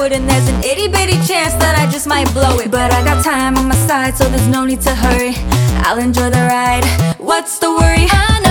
road, and there's an itty bitty chance that I just might blow it. But I got time on my side, so there's no need to hurry. I'll enjoy the ride, what's the worry? I know